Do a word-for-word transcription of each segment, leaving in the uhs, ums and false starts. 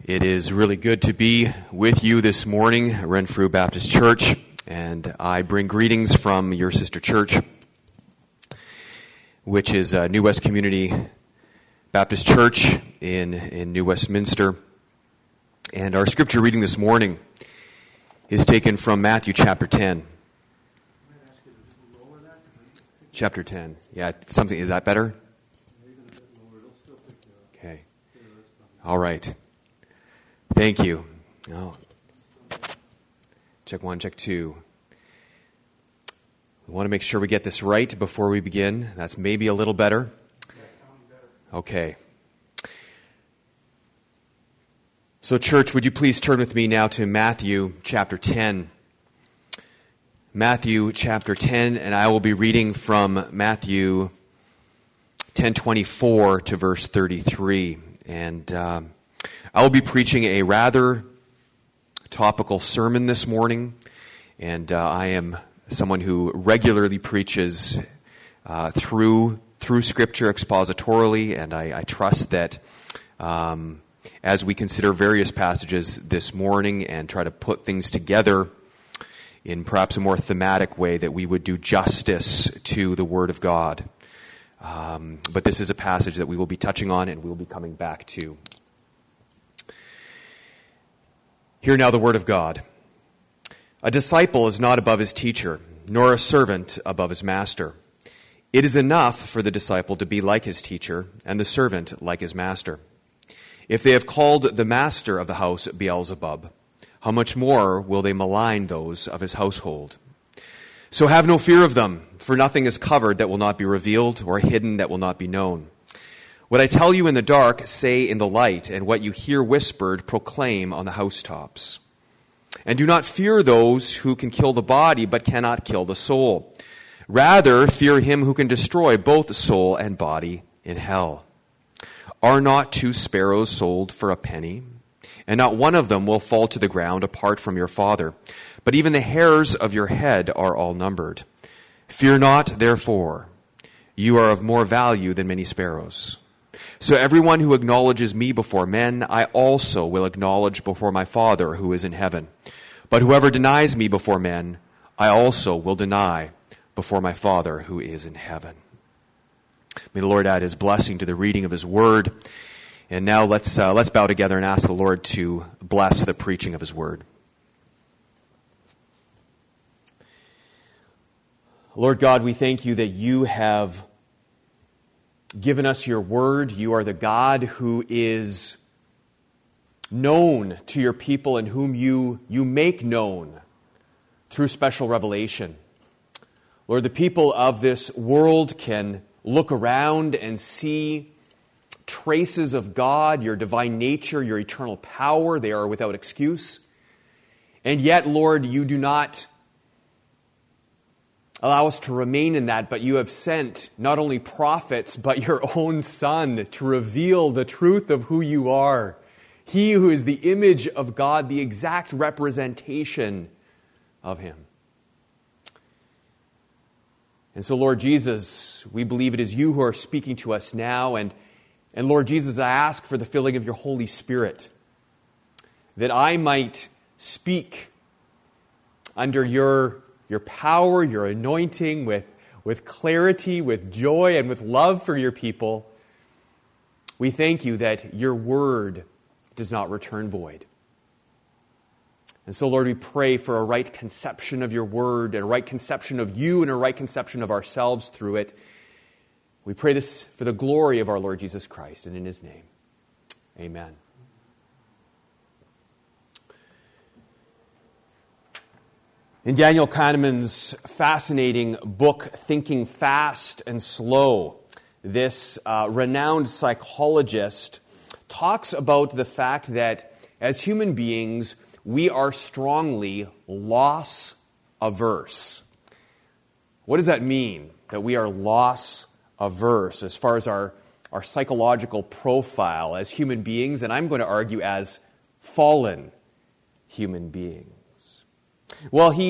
It is really good to be with you this morning at Renfrew Baptist Church, and I bring greetings from your sister church, which is uh, New West Community Baptist Church in, in New Westminster. And our scripture reading this morning is taken from Matthew chapter ten. Chapter ten. Yeah, something, is that better? Okay. All right. Thank you. Oh. Check one, check two. We want to make sure we get this right before we begin. That's maybe a little better. Okay. So, church, would you please turn with me now to Matthew chapter ten. Matthew chapter ten, and I will be reading from Matthew ten twenty-four to verse thirty-three. And um, I will be preaching a rather topical sermon this morning, and uh, I am someone who regularly preaches uh, through through Scripture expositorily, and I, I trust that um, as we consider various passages this morning and try to put things together in perhaps a more thematic way, that we would do justice to the Word of God. Um, but this is a passage that we will be touching on and we will be coming back to. Hear now the word of God. A disciple is not above his teacher, nor a servant above his master. It is enough for the disciple to be like his teacher, and the servant like his master. If they have called the master of the house Beelzebub, how much more will they malign those of his household? So have no fear of them, for nothing is covered that will not be revealed, or hidden that will not be known. What I tell you in the dark, say in the light, and what you hear whispered, proclaim on the housetops. And do not fear those who can kill the body, but cannot kill the soul. Rather, fear him who can destroy both soul and body in hell. Are not two sparrows sold for a penny? And not one of them will fall to the ground apart from your Father. But even the hairs of your head are all numbered. Fear not, therefore. You are of more value than many sparrows. So everyone who acknowledges me before men, I also will acknowledge before my Father who is in heaven. But whoever denies me before men, I also will deny before my Father who is in heaven. May the Lord add his blessing to the reading of his word. And now let's uh, let's bow together and ask the Lord to bless the preaching of his word. Lord God, we thank you that you have given us your word. You are the God who is known to your people and whom you, you make known through special revelation. Lord, the people of this world can look around and see traces of God, your divine nature, your eternal power. They are without excuse. And yet, Lord, you do not allow us to remain in that, but you have sent not only prophets, but your own Son to reveal the truth of who you are. He who is the image of God, the exact representation of him. And so, Lord Jesus, we believe it is you who are speaking to us now. And, and Lord Jesus, I ask for the filling of your Holy Spirit, that I might speak under your Your power, your anointing, with, with clarity, with joy, and with love for your people. We thank you that your word does not return void. And so, Lord, we pray for a right conception of your word, and a right conception of you, and a right conception of ourselves through it. We pray this for the glory of our Lord Jesus Christ, and in his name. Amen. In Daniel Kahneman's fascinating book, Thinking Fast and Slow, this uh, renowned psychologist talks about the fact that as human beings, we are strongly loss averse. What does that mean, that we are loss averse as far as our, our psychological profile as human beings, and I'm going to argue as fallen human beings? Well, he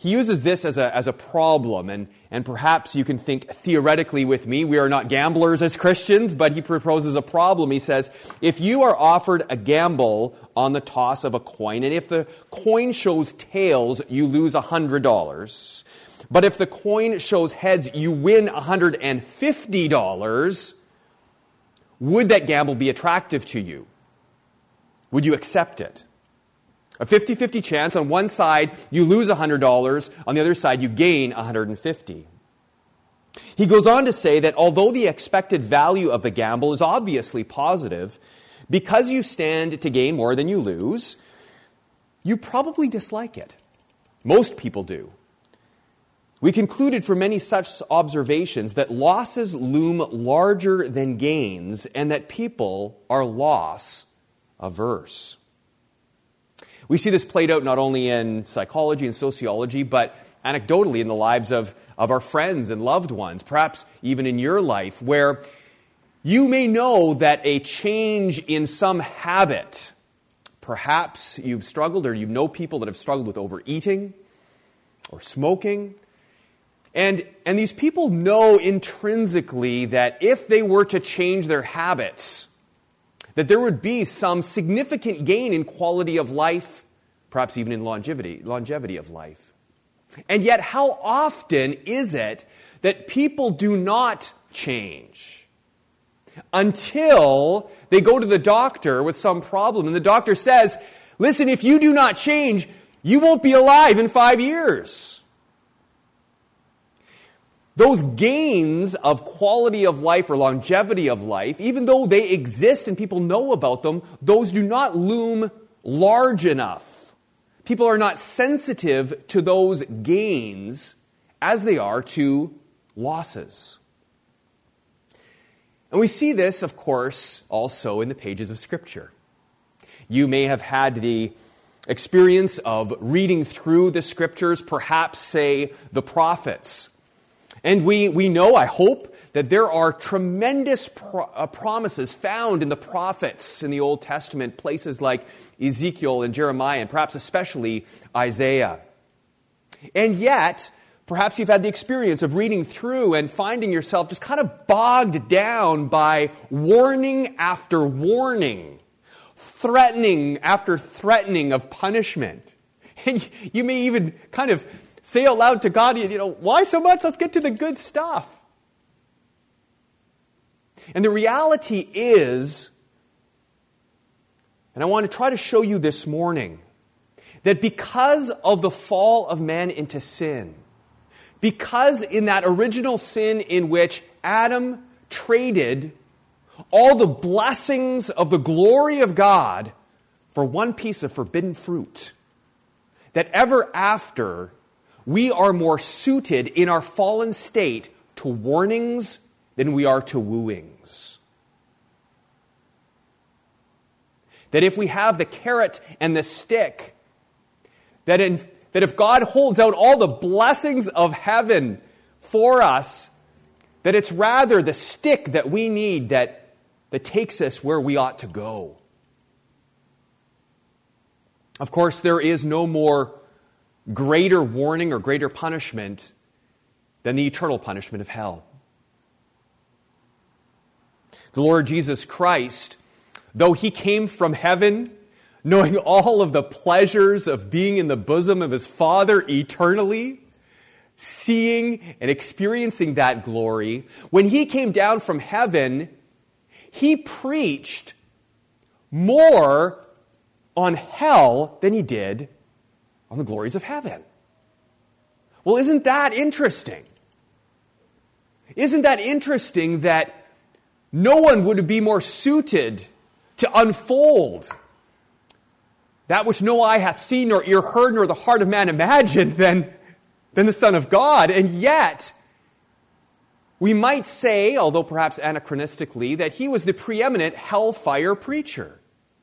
he uses this as a, as a problem, and, and perhaps you can think theoretically with me. We are not gamblers as Christians, but he proposes a problem. He says, if you are offered a gamble on the toss of a coin, and if the coin shows tails, you lose one hundred dollars. But if the coin shows heads, you win one hundred fifty dollars. Would that gamble be attractive to you? Would you accept it? A fifty-fifty chance. On one side, you lose one hundred dollars. On the other side, you gain one hundred fifty dollars. He goes on to say that although the expected value of the gamble is obviously positive, because you stand to gain more than you lose, you probably dislike it. Most people do. We concluded from many such observations that losses loom larger than gains and that people are loss averse. We see this played out not only in psychology and sociology, but anecdotally in the lives of, of our friends and loved ones, perhaps even in your life, where you may know that a change in some habit, perhaps you've struggled or you know people that have struggled with overeating or smoking, and, and these people know intrinsically that if they were to change their habits, that there would be some significant gain in quality of life, perhaps even in longevity, longevity of life. And yet, how often is it that people do not change until they go to the doctor with some problem, and the doctor says, listen, if you do not change, you won't be alive in five years. Those gains of quality of life or longevity of life, even though they exist and people know about them, those do not loom large enough. People are not sensitive to those gains as they are to losses. And we see this, of course, also in the pages of Scripture. You may have had the experience of reading through the Scriptures, perhaps, say, the prophets. And we, we know, I hope, that there are tremendous pro- uh, promises found in the prophets in the Old Testament, places like Ezekiel and Jeremiah, and perhaps especially Isaiah. And yet, perhaps you've had the experience of reading through and finding yourself just kind of bogged down by warning after warning, threatening after threatening of punishment. And you may even kind of say out loud to God, you know, why so much? Let's get to the good stuff. And the reality is, and I want to try to show you this morning, that because of the fall of man into sin, because in that original sin in which Adam traded all the blessings of the glory of God for one piece of forbidden fruit, that ever after we are more suited in our fallen state to warnings than we are to wooings. That if we have the carrot and the stick, that, in, that if God holds out all the blessings of heaven for us, that it's rather the stick that we need that, that takes us where we ought to go. Of course, there is no more greater warning or greater punishment than the eternal punishment of hell. The Lord Jesus Christ, though He came from heaven, knowing all of the pleasures of being in the bosom of His Father eternally, seeing and experiencing that glory, when He came down from heaven, He preached more on hell than He did on the glories of heaven. Well, isn't that interesting? Isn't that interesting that no one would be more suited to unfold that which no eye hath seen, nor ear heard, nor the heart of man imagined than, than the Son of God? And yet, we might say, although perhaps anachronistically, that He was the preeminent hellfire preacher.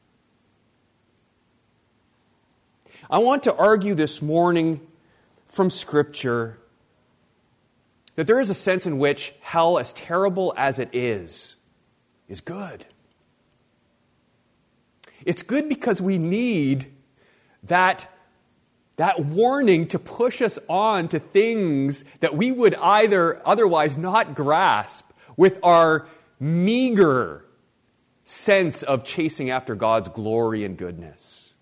I want to argue this morning from Scripture that there is a sense in which hell, as terrible as it is, is good. It's good because we need that that warning to push us on to things that we would either otherwise not grasp with our meager sense of chasing after God's glory and goodness.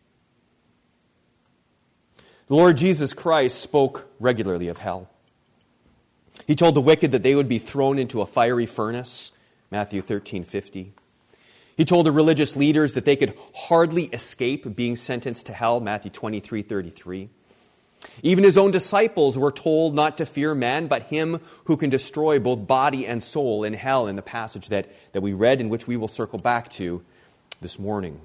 The Lord Jesus Christ spoke regularly of hell. He told the wicked that they would be thrown into a fiery furnace, Matthew thirteen fifty. He told the religious leaders that they could hardly escape being sentenced to hell, Matthew twenty-three thirty-three. Even his own disciples were told not to fear man, but him who can destroy both body and soul in hell, in the passage that, that we read, in which we will circle back to this morning.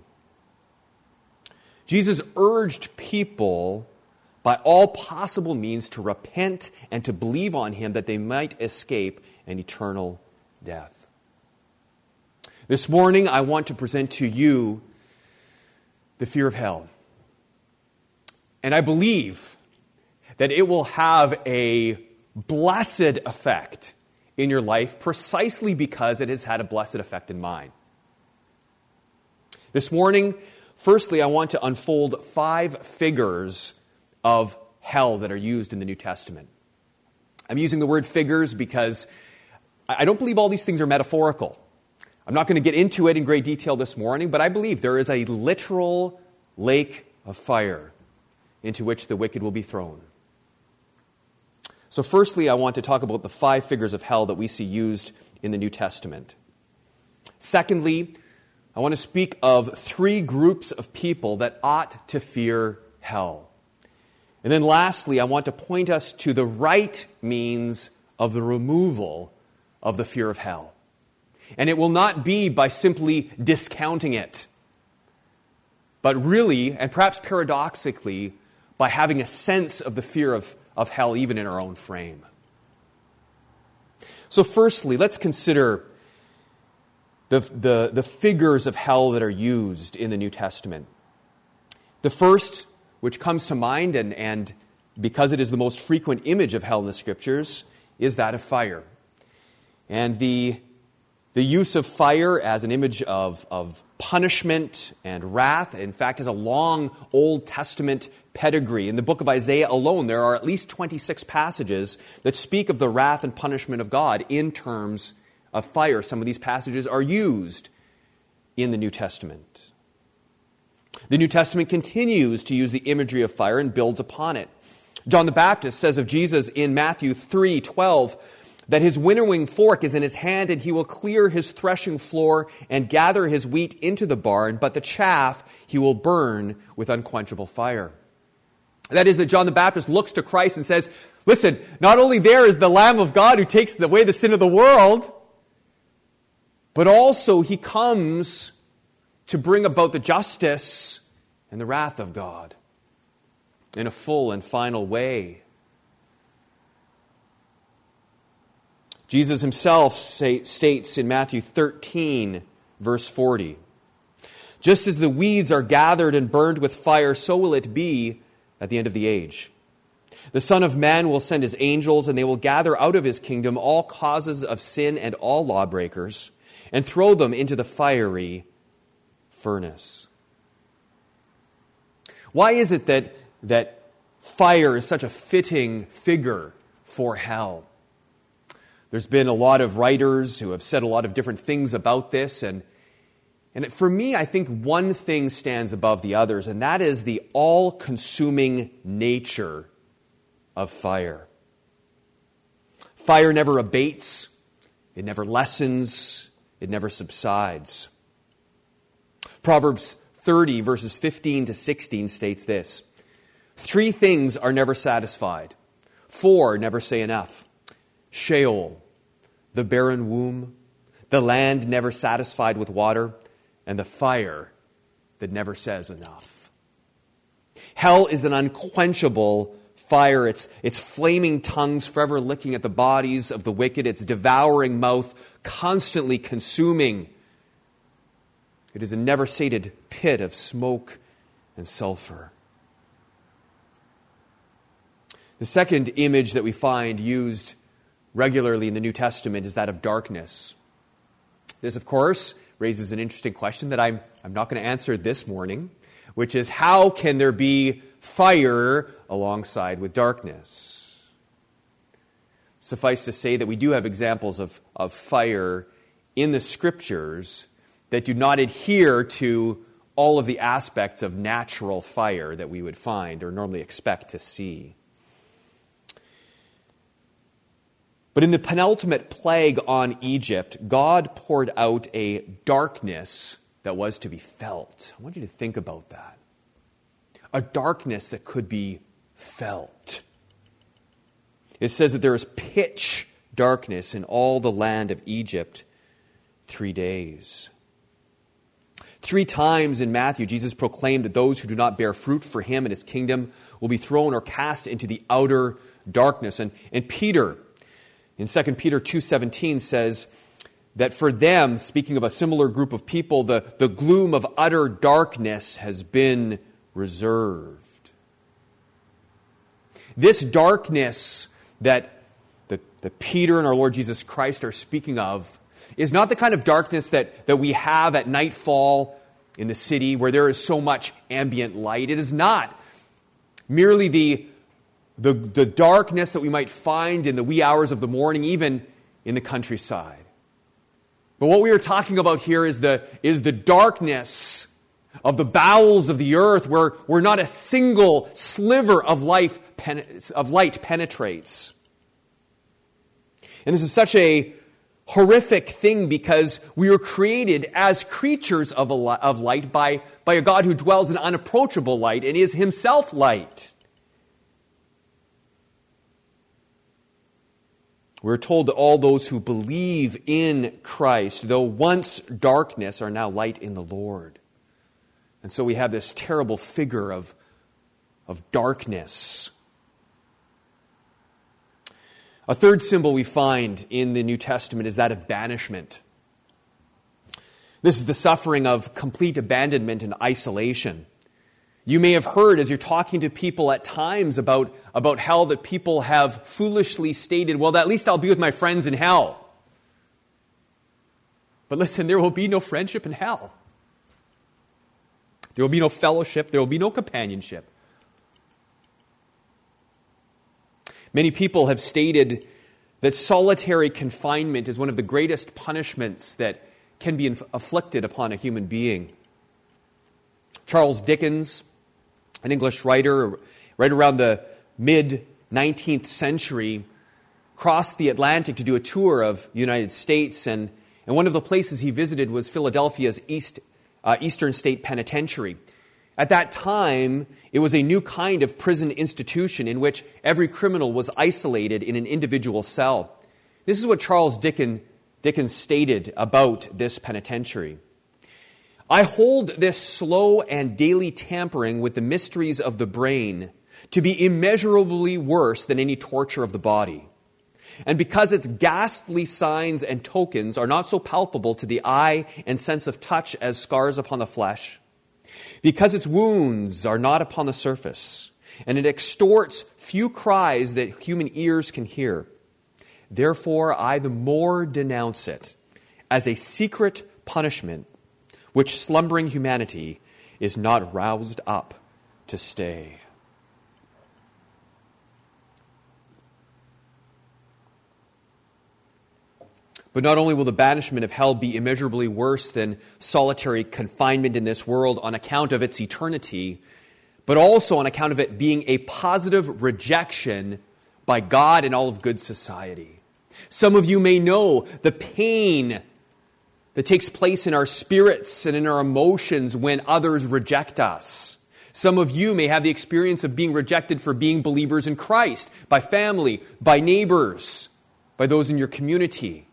Jesus urged people by all possible means to repent and to believe on him that they might escape an eternal death. This morning, I want to present to you the fear of hell. And I believe that it will have a blessed effect in your life precisely because it has had a blessed effect in mine. This morning, firstly, I want to unfold five figures of hell that are used in the New Testament. I'm using the word figures because I don't believe all these things are metaphorical. I'm not going to get into it in great detail this morning, but I believe there is a literal lake of fire into which the wicked will be thrown. So firstly, I want to talk about the five figures of hell that we see used in the New Testament. Secondly, I want to speak of three groups of people that ought to fear hell. And then lastly, I want to point us to the right means of the removal of the fear of hell. And it will not be by simply discounting it, but really, and perhaps paradoxically, by having a sense of the fear of, of hell even in our own frame. So firstly, let's consider the, the, the figures of hell that are used in the New Testament. The first, which comes to mind, and, and because it is the most frequent image of hell in the Scriptures, is that of fire. And the, the use of fire as an image of, of punishment and wrath, in fact, has a long Old Testament pedigree. In the book of Isaiah alone, there are at least twenty-six passages that speak of the wrath and punishment of God in terms of fire. Some of these passages are used in the New Testament. The New Testament continues to use the imagery of fire and builds upon it. John the Baptist says of Jesus in Matthew three twelve that his winnowing fork is in his hand and he will clear his threshing floor and gather his wheat into the barn, but the chaff he will burn with unquenchable fire. That is, that John the Baptist looks to Christ and says, listen, not only there is the Lamb of God who takes away the sin of the world, but also he comes to bring about the justice and the wrath of God in a full and final way. Jesus himself say, states in Matthew thirteen, verse forty, just as the weeds are gathered and burned with fire, so will it be at the end of the age. The Son of Man will send his angels, and they will gather out of his kingdom all causes of sin and all lawbreakers, and throw them into the fiery furnace. Why is it that, that fire is such a fitting figure for hell? There's been a lot of writers who have said a lot of different things about this, and, and for me, I think one thing stands above the others, and that is the all-consuming nature of fire. Fire never abates, it never lessens, it never subsides. Proverbs thirty, verses fifteen to sixteen states this: three things are never satisfied, four never say enough. Sheol, the barren womb, the land never satisfied with water, and the fire that never says enough. Hell is an unquenchable fire. It's, it's flaming tongues forever licking at the bodies of the wicked. Its devouring mouth constantly consuming. It is a never-sated pit of smoke and sulfur. The second image that we find used regularly in the New Testament is that of darkness. This, of course, raises an interesting question that I'm, I'm not going to answer this morning. which is, how can there be fire alongside with darkness? Suffice to say that we do have examples of, of fire in the Scriptures that do not adhere to all of the aspects of natural fire that we would find or normally expect to see. But in the penultimate plague on Egypt, God poured out a darkness that was to be felt. I want you to think about that. A darkness that could be felt. It says that there is pitch darkness in all the land of Egypt three days. Three times in Matthew, Jesus proclaimed that those who do not bear fruit for him and his kingdom will be thrown or cast into the outer darkness. And, and Peter, in Second Peter two seventeen, says that for them, speaking of a similar group of people, the, the gloom of utter darkness has been reserved. This darkness that the, the Peter and our Lord Jesus Christ are speaking of is not the kind of darkness that, that we have at nightfall in the city where there is so much ambient light. It is not merely the, the, the darkness that we might find in the wee hours of the morning, even in the countryside. But what we are talking about here is the, is the darkness of the bowels of the earth where, where not a single sliver of, life, of light penetrates. And this is such a horrific thing because we were created as creatures of, a, of light by, by a God who dwells in unapproachable light and is himself light. We're told that all those who believe in Christ, though once darkness, are now light in the Lord. And so we have this terrible figure of, of darkness. A third symbol we find in the New Testament is that of banishment. This is the suffering of complete abandonment and isolation. You may have heard as you're talking to people at times about, about hell that people have foolishly stated, well, at least I'll be with my friends in hell. But listen, there will be no friendship in hell. There will be no fellowship. There will be no companionship. Many people have stated that solitary confinement is one of the greatest punishments that can be inf- afflicted upon a human being. Charles Dickens, an English writer, right around the mid-nineteenth century, crossed the Atlantic to do a tour of the United States, and, and one of the places he visited was Philadelphia's East, uh, Eastern State Penitentiary. At that time, it was a new kind of prison institution in which every criminal was isolated in an individual cell. This is what Charles Dickens, Dickens stated about this penitentiary. I hold this slow and daily tampering with the mysteries of the brain to be immeasurably worse than any torture of the body. And because its ghastly signs and tokens are not so palpable to the eye and sense of touch as scars upon the flesh, because its wounds are not upon the surface, and it extorts few cries that human ears can hear. Therefore, I the more denounce it as a secret punishment which slumbering humanity is not roused up to stay. But not only will the banishment of hell be immeasurably worse than solitary confinement in this world on account of its eternity, but also on account of it being a positive rejection by God and all of good society. Some of you may know the pain that takes place in our spirits and in our emotions when others reject us. Some of you may have the experience of being rejected for being believers in Christ, by family, by neighbors, by those in your community.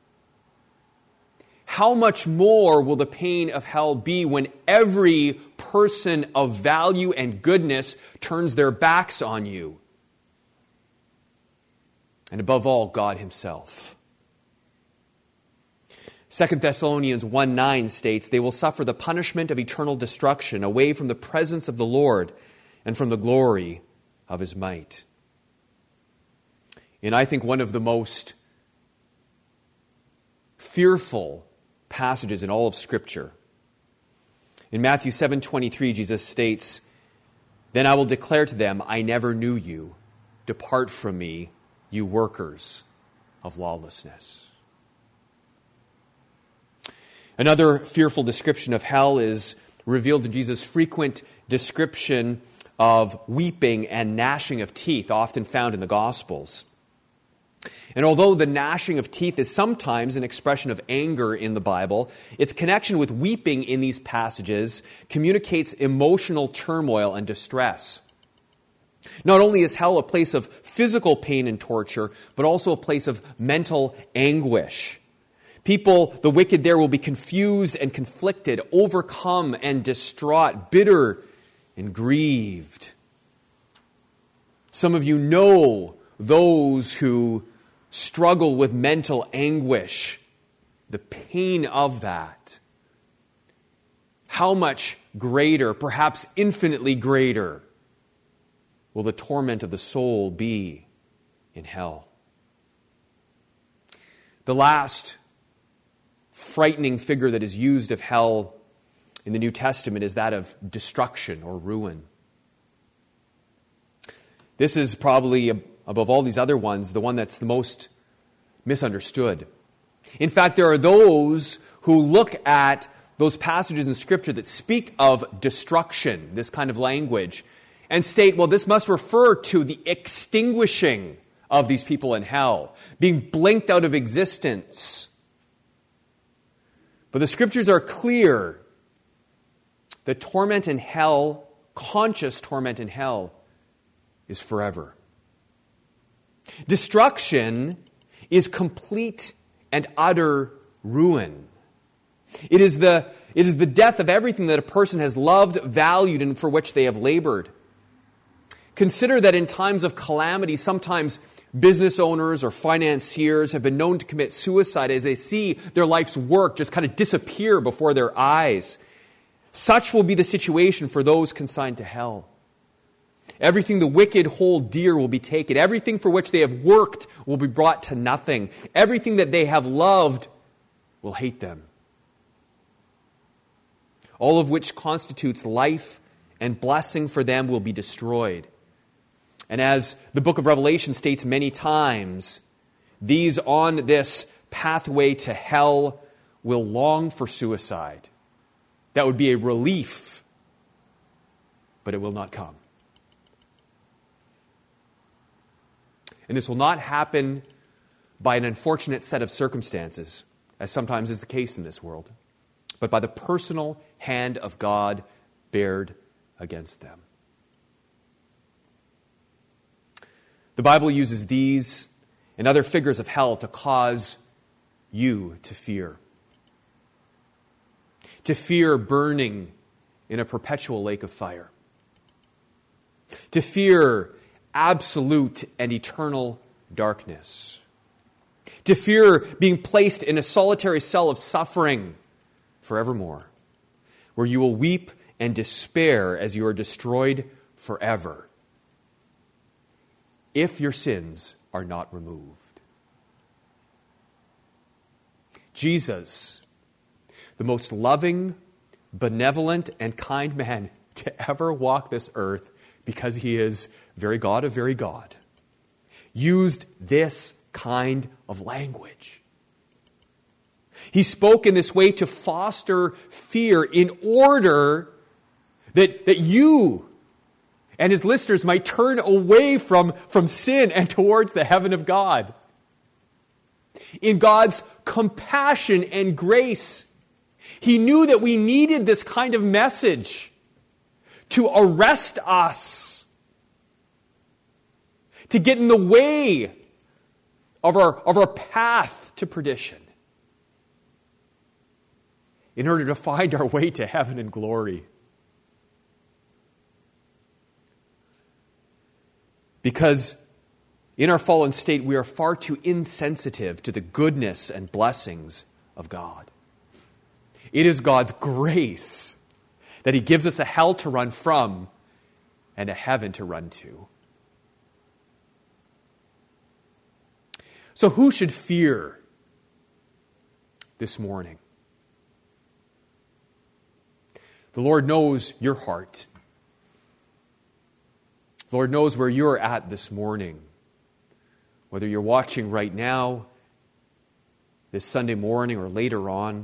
How much more will the pain of hell be when every person of value and goodness turns their backs on you? And above all, God himself. Second Thessalonians one nine states, they will suffer the punishment of eternal destruction away from the presence of the Lord and from the glory of his might. And I think one of the most fearful passages in all of Scripture In Matthew seven twenty-three, Jesus states, "Then I will declare to them, I never knew you. Depart from me, you workers of lawlessness." Another fearful description of hell is revealed in Jesus' frequent description of weeping and gnashing of teeth, often found in the Gospels. And although the gnashing of teeth is sometimes an expression of anger in the Bible, its connection with weeping in these passages communicates emotional turmoil and distress. Not only is hell a place of physical pain and torture, but also a place of mental anguish. People, the wicked there, will be confused and conflicted, overcome and distraught, bitter and grieved. Some of you know those who struggle with mental anguish, the pain of that. How much greater, perhaps infinitely greater, will the torment of the soul be in hell? The last frightening figure that is used of hell in the New Testament is that of destruction or ruin. This is probably, above all these other ones, the one that's the most misunderstood. In fact, there are those who look at those passages in Scripture that speak of destruction, this kind of language, and state, well, this must refer to the extinguishing of these people in hell, being blinked out of existence. But the Scriptures are clear that torment in hell, conscious torment in hell, is forever. Destruction is complete and utter ruin. It is the, it is the death of everything that a person has loved, valued, and for which they have labored. Consider that in times of calamity, sometimes business owners or financiers have been known to commit suicide as they see their life's work just kind of disappear before their eyes. Such will be the situation for those consigned to hell. Everything the wicked hold dear will be taken. Everything for which they have worked will be brought to nothing. Everything that they have loved will hate them. All of which constitutes life and blessing for them will be destroyed. And as the book of Revelation states many times, these on this pathway to hell will long for suicide. That would be a relief, but it will not come. And this will not happen by an unfortunate set of circumstances, as sometimes is the case in this world, but by the personal hand of God bared against them. The Bible uses these and other figures of hell to cause you to fear. To fear burning in a perpetual lake of fire. To fear absolute and eternal darkness. To fear being placed in a solitary cell of suffering forevermore, where you will weep and despair as you are destroyed forever, if your sins are not removed. Jesus, the most loving, benevolent, and kind man to ever walk this earth, because he is very God of very God, used this kind of language. He spoke in this way to foster fear in order that, that you and his listeners might turn away from, from sin and towards the heaven of God. In God's compassion and grace, he knew that we needed this kind of message to arrest us, to get in the way of our, of our path to perdition, in order to find our way to heaven and glory. Because in our fallen state, we are far too insensitive to the goodness and blessings of God. It is God's grace that he gives us a hell to run from and a heaven to run to. So who should fear this morning? The Lord knows your heart. The Lord knows where you're at this morning. Whether you're watching right now, this Sunday morning, or later on.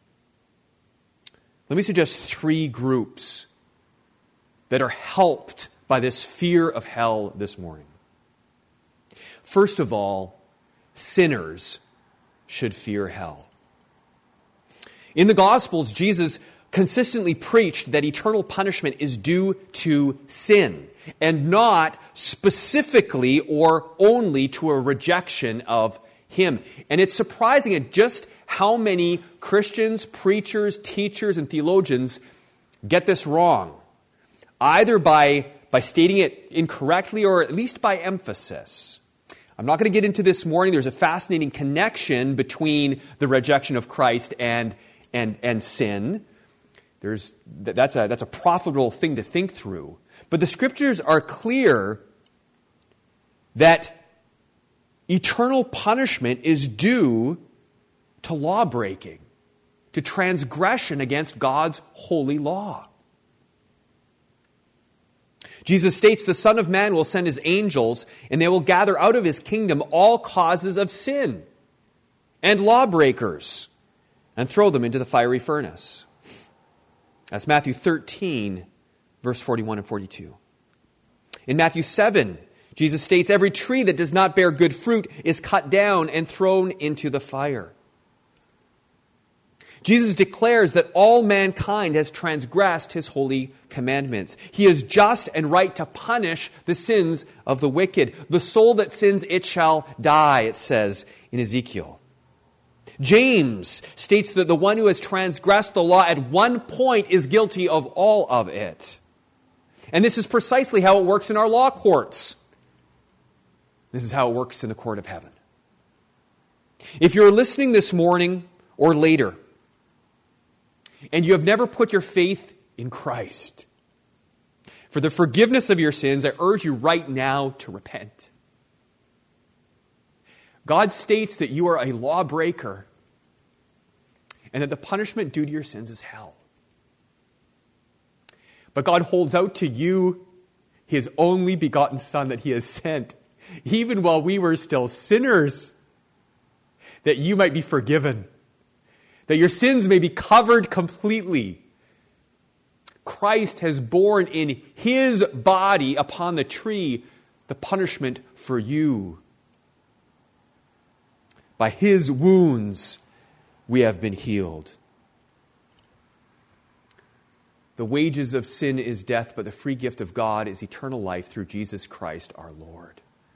Let me suggest three groups that are helped by this fear of hell this morning. First of all, sinners should fear hell. In the Gospels, Jesus consistently preached that eternal punishment is due to sin, and not specifically or only to a rejection of Him. And it's surprising at just how many Christians, preachers, teachers, and theologians get this wrong, either by, by stating it incorrectly or at least by emphasis. I'm not going to get into this morning. There's a fascinating connection between the rejection of Christ and, and, and sin. There's, that's, a, that's a profitable thing to think through. But the Scriptures are clear that eternal punishment is due to law-breaking, to transgression against God's holy law. Jesus states, the Son of Man will send His angels, and they will gather out of His kingdom all causes of sin and lawbreakers, and throw them into the fiery furnace. That's Matthew thirteen, verse forty-one and forty-two. In Matthew seven, Jesus states, every tree that does not bear good fruit is cut down and thrown into the fire. Jesus declares that all mankind has transgressed His holy commandments. He is just and right to punish the sins of the wicked. The soul that sins, it shall die, it says in Ezekiel. James states that the one who has transgressed the law at one point is guilty of all of it. And this is precisely how it works in our law courts. This is how it works in the court of heaven. If you're listening this morning or later, and you have never put your faith in Christ, for the forgiveness of your sins, I urge you right now to repent. God states that you are a lawbreaker and that the punishment due to your sins is hell. But God holds out to you His only begotten Son that He has sent, even while we were still sinners, that you might be forgiven, that your sins may be covered completely. Christ has borne in His body upon the tree the punishment for you. By His wounds we have been healed. The wages of sin is death, but the free gift of God is eternal life through Jesus Christ our Lord.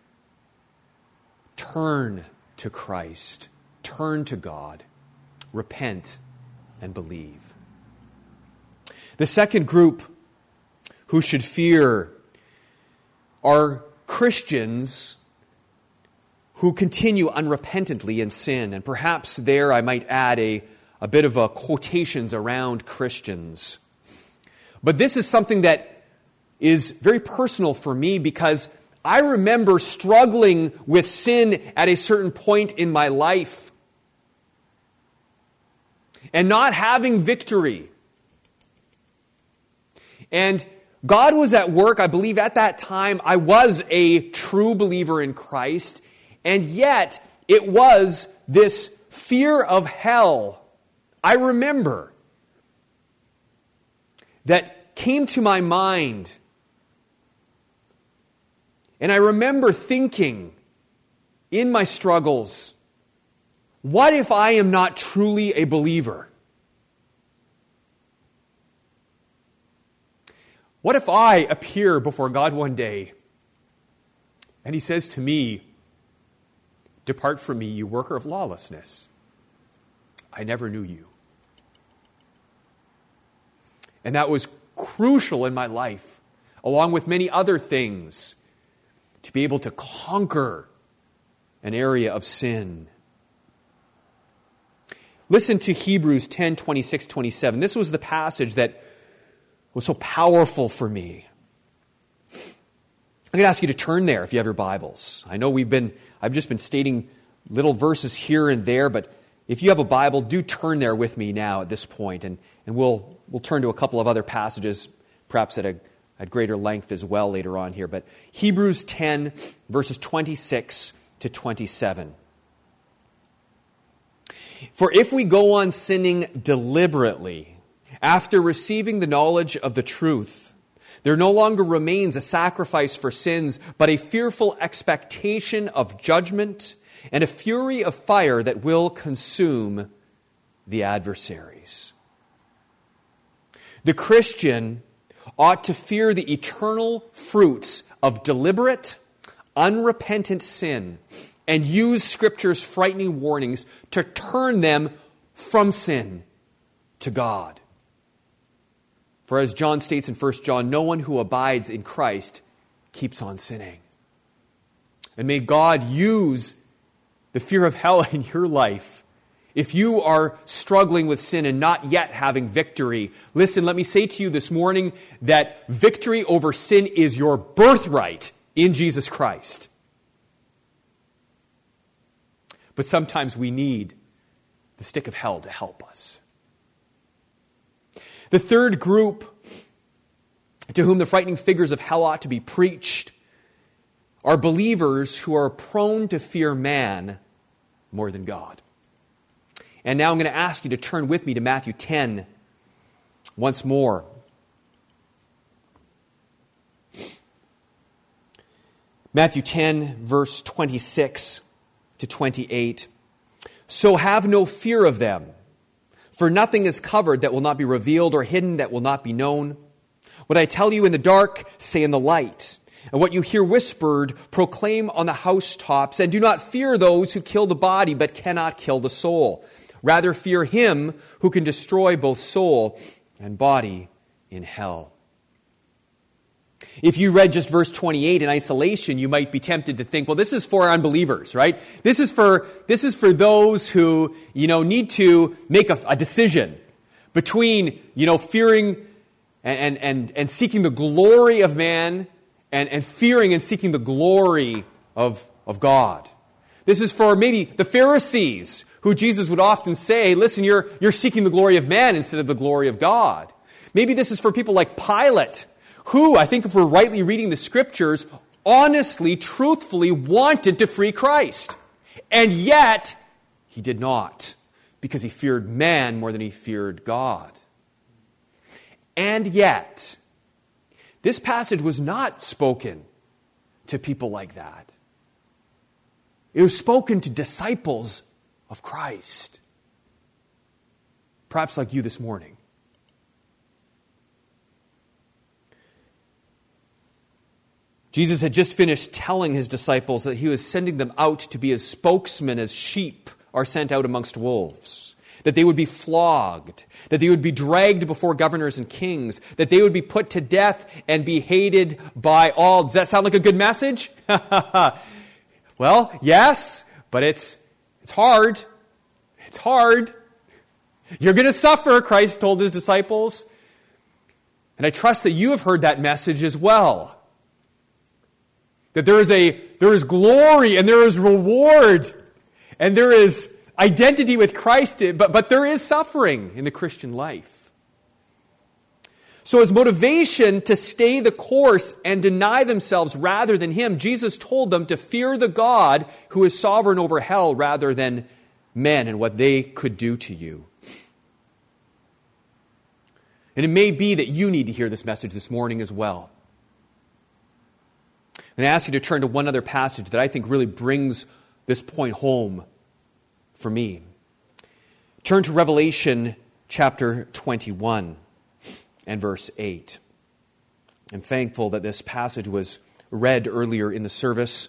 Turn to Christ. Turn to God. Repent and believe. The second group who should fear are Christians who continue unrepentantly in sin. And perhaps there I might add a, a bit of a quotations around Christians. But this is something that is very personal for me because I remember struggling with sin at a certain point in my life and not having victory. And God was at work, I believe at that time I was a true believer in Christ, and yet it was this fear of hell, I remember, that came to my mind. And I remember thinking in my struggles, what if I am not truly a believer? What if I appear before God one day and He says to me, "Depart from me, you worker of lawlessness. I never knew you." And that was crucial in my life, along with many other things, to be able to conquer an area of sin. Listen to Hebrews ten, twenty-six, twenty-seven. This was the passage that was so powerful for me. I'm going to ask you to turn there if you have your Bibles. I know we've been, I've just been stating little verses here and there, but if you have a Bible, do turn there with me now at this point, and, and we'll we'll turn to a couple of other passages, perhaps at a at greater length as well later on here. But Hebrews ten, verses twenty-six to twenty-seven. For if we go on sinning deliberately after receiving the knowledge of the truth, there no longer remains a sacrifice for sins, but a fearful expectation of judgment and a fury of fire that will consume the adversaries. The Christian ought to fear the eternal fruits of deliberate, unrepentant sin and use Scripture's frightening warnings to turn them from sin to God. For as John states in First John, no one who abides in Christ keeps on sinning. And may God use the fear of hell in your life. If you are struggling with sin and not yet having victory, listen, let me say to you this morning that victory over sin is your birthright in Jesus Christ. But sometimes we need the stick of hell to help us. The third group to whom the frightening figures of hell ought to be preached are believers who are prone to fear man more than God. And now I'm going to ask you to turn with me to Matthew ten once more. Matthew ten, verse twenty-six to twenty-eight. So have no fear of them, for nothing is covered that will not be revealed, or hidden that will not be known. What I tell you in the dark, say in the light. And what you hear whispered, proclaim on the housetops. And do not fear those who kill the body, but cannot kill the soul. Rather fear him who can destroy both soul and body in hell. If you read just verse twenty-eight in isolation, you might be tempted to think, well, this is for unbelievers, right? This is for this is for those who, you know, need to make a, a decision between, you know, fearing and and and seeking the glory of man and, and fearing and seeking the glory of, of God. This is for maybe the Pharisees, who Jesus would often say, listen, you're you're seeking the glory of man instead of the glory of God. Maybe this is for people like Pilate, who, I think if we're rightly reading the Scriptures, honestly, truthfully wanted to free Christ. And yet, he did not, because he feared man more than he feared God. And yet, this passage was not spoken to people like that. It was spoken to disciples of Christ. Perhaps like you this morning. Jesus had just finished telling his disciples that he was sending them out to be his spokesmen as sheep are sent out amongst wolves. That they would be flogged. That they would be dragged before governors and kings. That they would be put to death and be hated by all. Does that sound like a good message? Well, yes, but it's it's hard. It's hard. You're going to suffer, Christ told his disciples. And I trust that you have heard that message as well. That there is a there is glory and there is reward and there is identity with Christ, but, but there is suffering in the Christian life. So as motivation to stay the course and deny themselves rather than him, Jesus told them to fear the God who is sovereign over hell rather than men and what they could do to you. And it may be that you need to hear this message this morning as well. I'm going to ask you to turn to one other passage that I think really brings this point home for me. Turn to Revelation chapter twenty-one and verse eight. I'm thankful that this passage was read earlier in the service.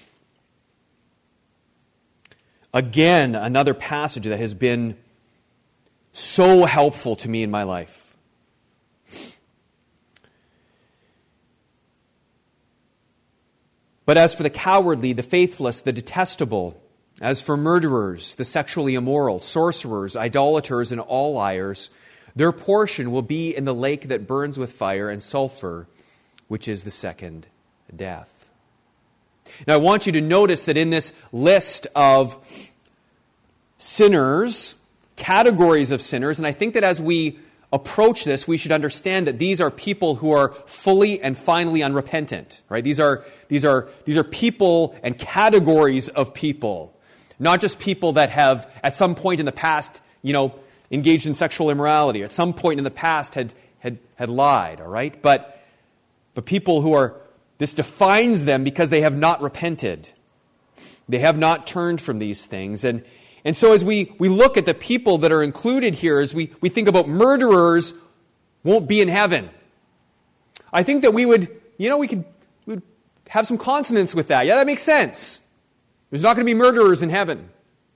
Again, another passage that has been so helpful to me in my life. But as for the cowardly, the faithless, the detestable, as for murderers, the sexually immoral, sorcerers, idolaters, and all liars, their portion will be in the lake that burns with fire and sulfur, which is the second death. Now I want you to notice that in this list of sinners, categories of sinners, and I think that as we approach this, we should understand that these are people who are fully and finally unrepentant, right? These are, these are, these are people and categories of people, not just people that have, at some point in the past, you know, engaged in sexual immorality, at some point in the past had, had, had lied, all right? But, but people who are, this defines them because they have not repented. They have not turned from these things. And, and so as we, we look at the people that are included here, as we, we think about murderers won't be in heaven, I think that we would, you know, we could, we would have some consonance with that. Yeah, that makes sense. There's not going to be murderers in heaven.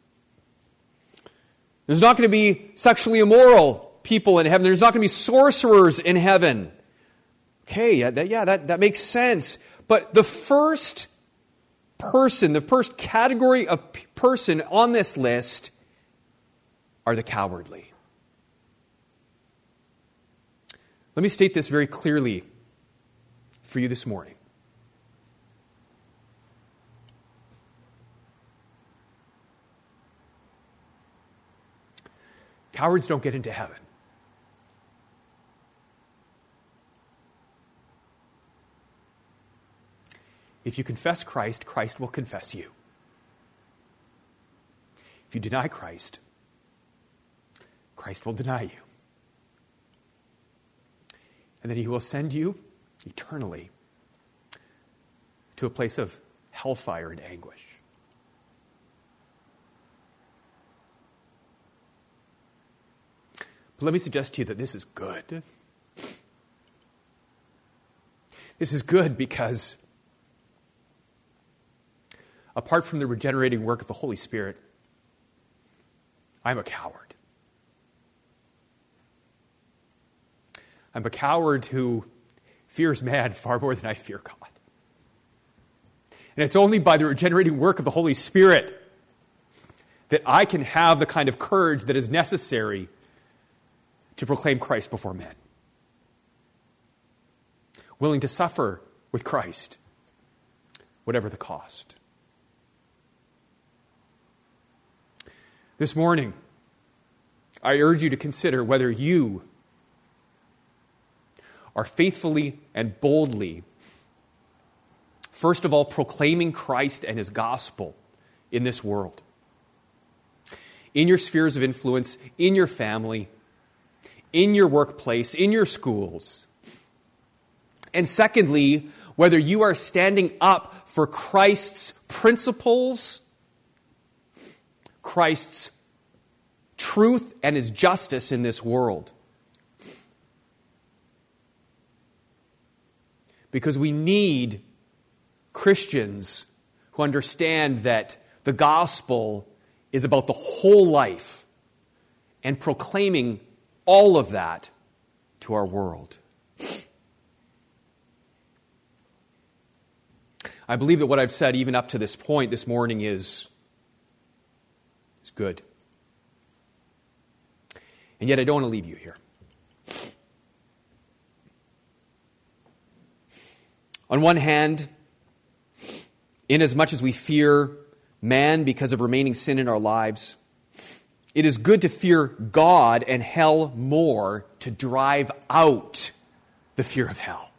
There's not going to be sexually immoral people in heaven. There's not going to be sorcerers in heaven. Okay, yeah, that, yeah that, that makes sense. But the first person, the first category of p- person on this list are the cowardly. Let me state this very clearly for you this morning. Cowards don't get into heaven. If you confess Christ, Christ will confess you. If you deny Christ, Christ will deny you. And then he will send you eternally to a place of hellfire and anguish. But let me suggest to you that this is good. This is good because apart from the regenerating work of the Holy Spirit, I'm a coward. I'm a coward who fears man far more than I fear God. And it's only by the regenerating work of the Holy Spirit that I can have the kind of courage that is necessary to proclaim Christ before men. Willing to suffer with Christ, whatever the cost. This morning, I urge you to consider whether you are faithfully and boldly, first of all, proclaiming Christ and his gospel in this world, in your spheres of influence, in your family, in your workplace, in your schools. And secondly, whether you are standing up for Christ's principles, Christ's truth and his justice in this world. Because we need Christians who understand that the gospel is about the whole life and proclaiming all of that to our world. I believe that what I've said even up to this point this morning is It's good. And yet I don't want to leave you here. On one hand, inasmuch as we fear man because of remaining sin in our lives, it is good to fear God and hell more to drive out the fear of hell.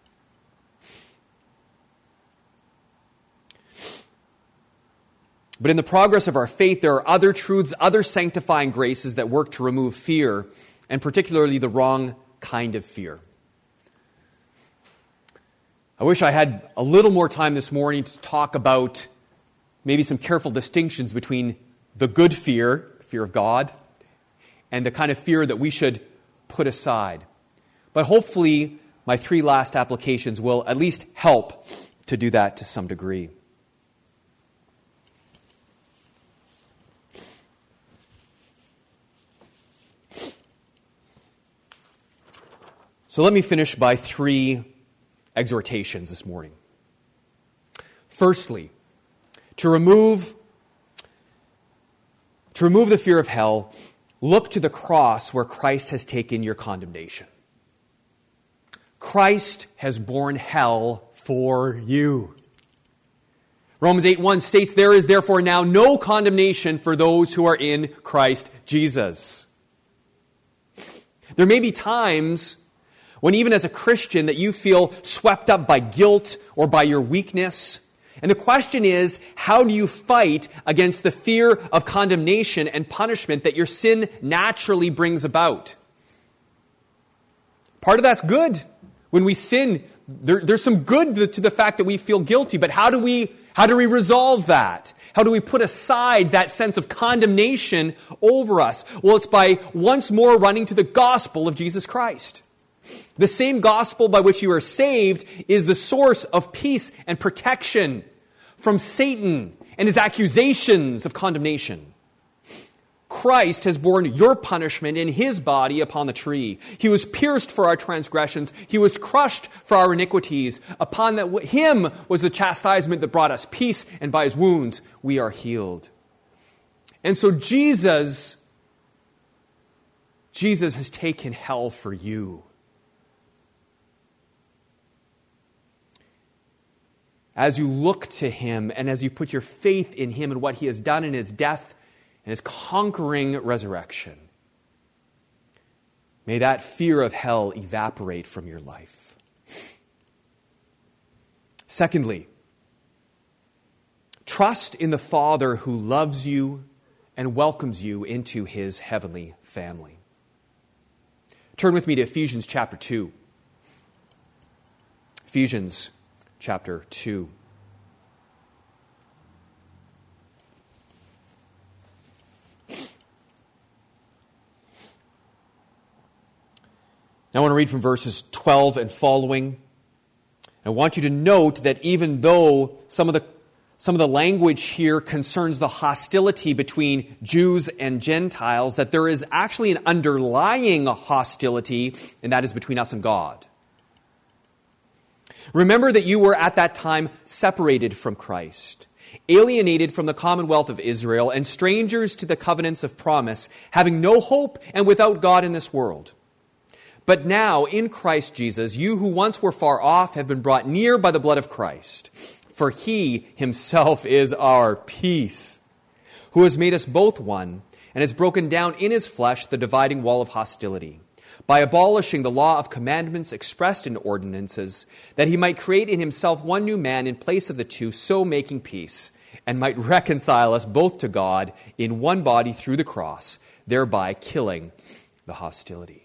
But in the progress of our faith, there are other truths, other sanctifying graces that work to remove fear, and particularly the wrong kind of fear. I wish I had a little more time this morning to talk about maybe some careful distinctions between the good fear, fear of God, and the kind of fear that we should put aside. But hopefully, my three last applications will at least help to do that to some degree. So let me finish by three exhortations this morning. Firstly, to remove, to remove the fear of hell, look to the cross where Christ has taken your condemnation. Christ has borne hell for you. Romans eight one states, "There is therefore now no condemnation for those who are in Christ Jesus." There may be times when even as a Christian that you feel swept up by guilt or by your weakness. And the question is, how do you fight against the fear of condemnation and punishment that your sin naturally brings about? Part of that's good. When we sin, there, there's some good to the fact that we feel guilty. But how do we, how do we resolve that? How do we put aside that sense of condemnation over us? Well, it's by once more running to the gospel of Jesus Christ. The same gospel by which you are saved is the source of peace and protection from Satan and his accusations of condemnation. Christ has borne your punishment in his body upon the tree. He was pierced for our transgressions. He was crushed for our iniquities. Upon that, him was the chastisement that brought us peace, and by his wounds we are healed. And so Jesus, Jesus has taken hell for you. As you look to him and as you put your faith in him and what he has done in his death and his conquering resurrection, may that fear of hell evaporate from your life. Secondly, trust in the Father who loves you and welcomes you into his heavenly family. Turn with me to Ephesians chapter two. Ephesians chapter two. Now I want to read from verses twelve and following. I want you to note that even though some of the some of the language here concerns the hostility between Jews and Gentiles, that there is actually an underlying hostility, and that is between us and God. Remember that you were at that time separated from Christ, alienated from the commonwealth of Israel, and strangers to the covenants of promise, having no hope and without God in this world. But now, in Christ Jesus, you who once were far off have been brought near by the blood of Christ. For he himself is our peace, who has made us both one, and has broken down in his flesh the dividing wall of hostility, by abolishing the law of commandments expressed in ordinances, that he might create in himself one new man in place of the two, so making peace, and might reconcile us both to God in one body through the cross, thereby killing the hostility.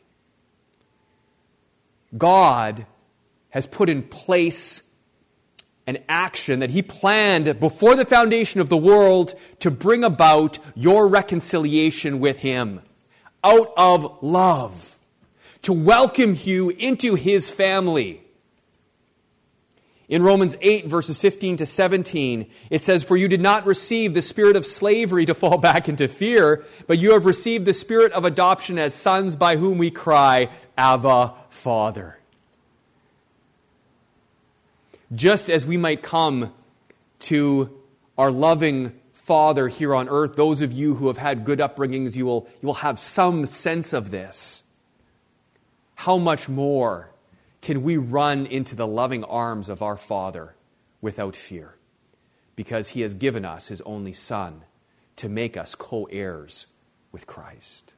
God has put in place an action that he planned before the foundation of the world to bring about your reconciliation with him out of love, to welcome you into his family. In Romans eight, verses fifteen to seventeen, it says, "For you did not receive the spirit of slavery to fall back into fear, but you have received the spirit of adoption as sons, by whom we cry, Abba, Father." Just as we might come to our loving Father here on earth, those of you who have had good upbringings, you will, you will have some sense of this. How much more can we run into the loving arms of our Father without fear? Because he has given us his only Son to make us co-heirs with Christ.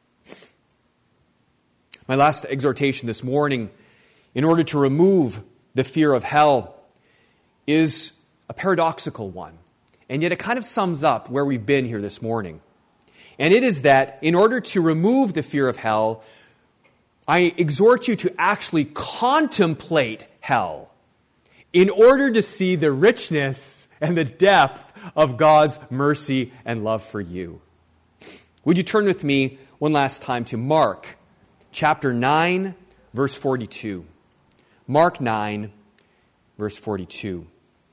My last exhortation this morning, in order to remove the fear of hell, is a paradoxical one. And yet it kind of sums up where we've been here this morning. And it is that in order to remove the fear of hell, I exhort you to actually contemplate hell in order to see the richness and the depth of God's mercy and love for you. Would you turn with me one last time to Mark chapter nine, verse forty-two. Mark nine, verse forty-two.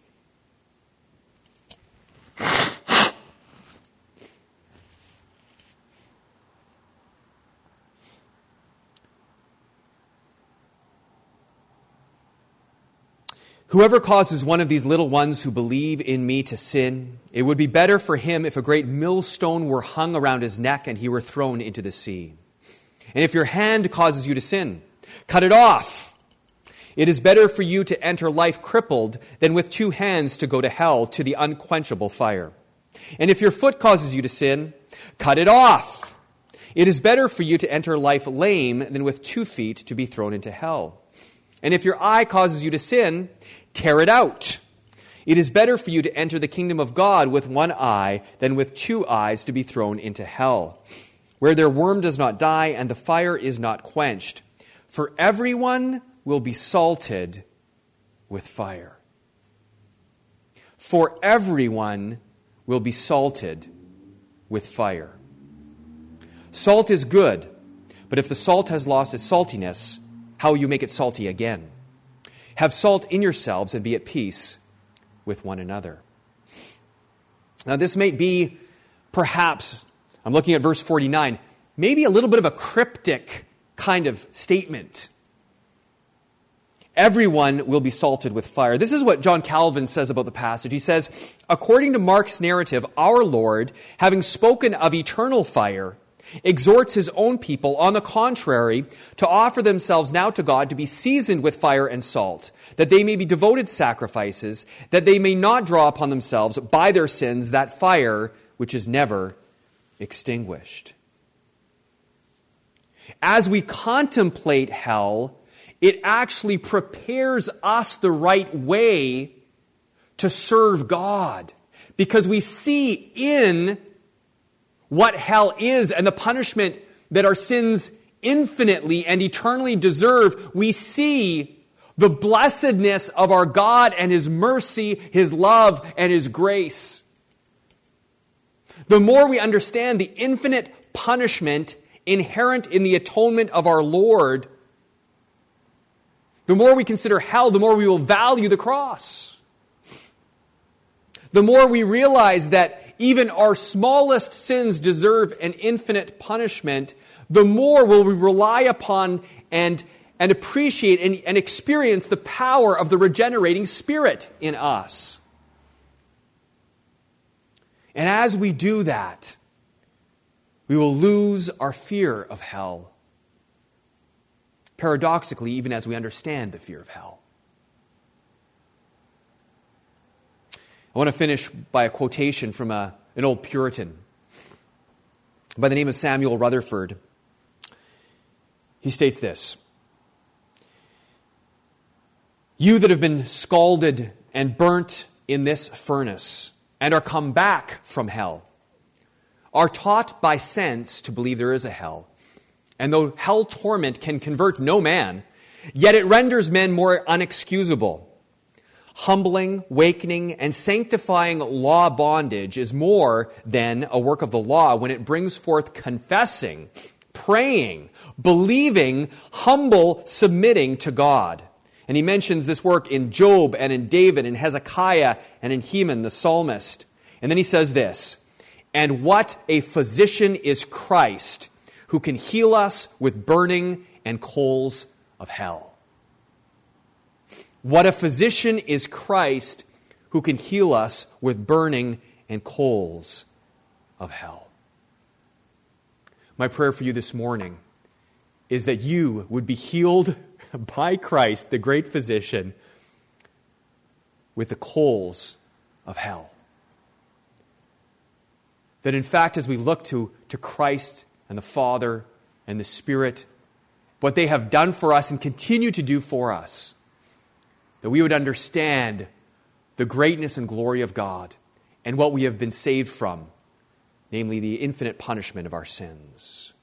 Whoever causes one of these little ones who believe in me to sin, it would be better for him if a great millstone were hung around his neck and he were thrown into the sea. And if your hand causes you to sin, cut it off. It is better for you to enter life crippled than with two hands to go to hell, to the unquenchable fire. And if your foot causes you to sin, cut it off. It is better for you to enter life lame than with two feet to be thrown into hell. And if your eye causes you to sin, tear it out. It is better for you to enter the kingdom of God with one eye than with two eyes to be thrown into hell, where their worm does not die and the fire is not quenched. For everyone will be salted with fire. For everyone will be salted with fire. Salt is good, but if the salt has lost its saltiness, how will you make it salty again? Have salt in yourselves and be at peace with one another. Now this may be, perhaps, I'm looking at verse forty-nine, maybe a little bit of a cryptic kind of statement. Everyone will be salted with fire. This is what John Calvin says about the passage. He says, according to Mark's narrative, our Lord, having spoken of eternal fire, exhorts his own people, on the contrary, to offer themselves now to God to be seasoned with fire and salt, that they may be devoted sacrifices, that they may not draw upon themselves by their sins that fire which is never extinguished. As we contemplate hell, it actually prepares us the right way to serve God, because we see in what hell is and the punishment that our sins infinitely and eternally deserve. We see the blessedness of our God and His mercy, His love, and His grace. The more we understand the infinite punishment inherent in the atonement of our Lord, the more we consider hell, the more we will value the cross. The more we realize that even our smallest sins deserve an infinite punishment, the more will we rely upon and, and appreciate and, and experience the power of the regenerating Spirit in us. And as we do that, we will lose our fear of hell. Paradoxically, even as we understand the fear of hell. I want to finish by a quotation from a, an old Puritan by the name of Samuel Rutherford. He states this: "You that have been scalded and burnt in this furnace and are come back from hell are taught by sense to believe there is a hell. And though hell torment can convert no man, yet it renders men more unexcusable. Humbling, wakening, and sanctifying law bondage is more than a work of the law when it brings forth confessing, praying, believing, humble, submitting to God." And he mentions this work in Job and in David and Hezekiah and in Heman the psalmist. And then he says this: "And what a physician is Christ, who can heal us with burning and coals of hell." What a physician is Christ, who can heal us with burning and coals of hell. My prayer for you this morning is that you would be healed by Christ, the great physician, with the coals of hell. That in fact, as we look to, to Christ and the Father and the Spirit, what they have done for us and continue to do for us, that we would understand the greatness and glory of God and what we have been saved from, namely the infinite punishment of our sins.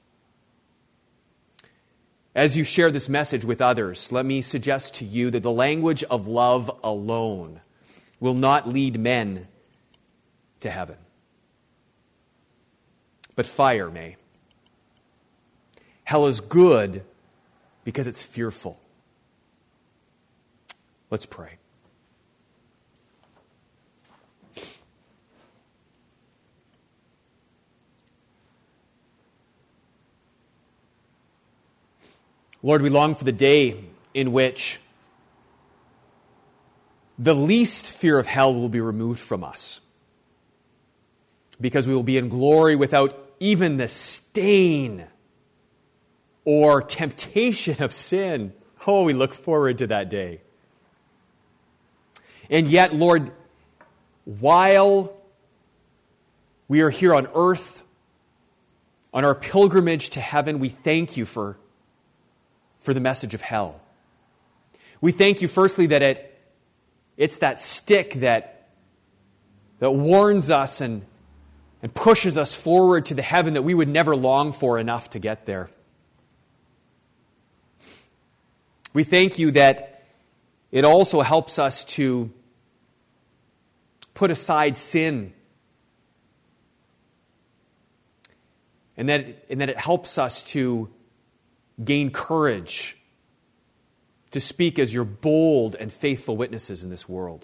As you share this message with others, let me suggest to you that the language of love alone will not lead men to heaven, but fire may. Hell is good because it's fearful. Let's pray. Lord, we long for the day in which the least fear of hell will be removed from us, because we will be in glory without even the stain or temptation of sin Oh, we look forward to that day. And yet, Lord, while we are here on earth, on our pilgrimage to heaven, we thank you for, for the message of hell. We thank you, firstly, that it, it's that stick that, that warns us and, and pushes us forward to the heaven that we would never long for enough to get there. We thank you that it also helps us to put aside sin, and that, and that it helps us to gain courage to speak as your bold and faithful witnesses in this world.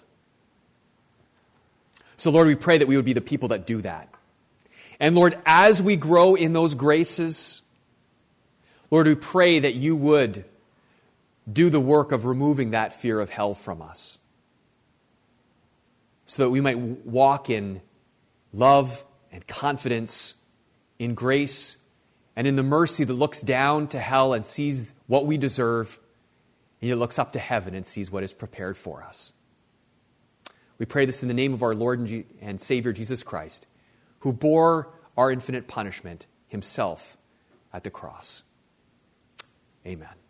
So, Lord, we pray that we would be the people that do that. And, Lord, as we grow in those graces, Lord, we pray that you would do the work of removing that fear of hell from us, so that we might walk in love and confidence, in grace, and in the mercy that looks down to hell and sees what we deserve, and yet looks up to heaven and sees what is prepared for us. We pray this in the name of our Lord and, G- and Savior Jesus Christ, who bore our infinite punishment himself at the cross. Amen.